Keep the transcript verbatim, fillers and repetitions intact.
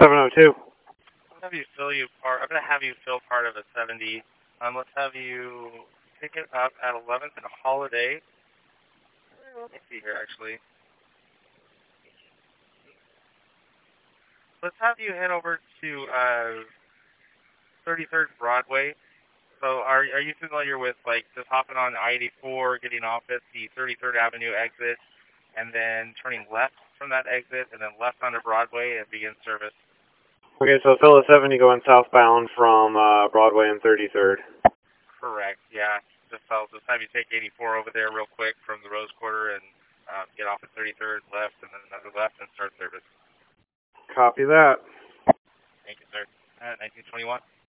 seven oh two. Let's have you fill you part. I'm gonna have you fill part of a seventy. Um, let's have you pick it up at eleventh and Holiday. Let me see here, actually. Let's have you head over to uh, thirty-third Broadway. So, are are you familiar with like just hopping on I eighty-four, getting off at the thirty-third Avenue exit, and then turning left from that exit, and then left onto Broadway and begin service? Okay, so fill a seventy going southbound from uh, Broadway and thirty-third. Correct, yeah. Just I'll just have you take eighty-four over there real quick from the Rose Quarter and um, get off at thirty-third left and then another left and start service. Copy that. Thank you, sir. Uh, nineteen twenty-one.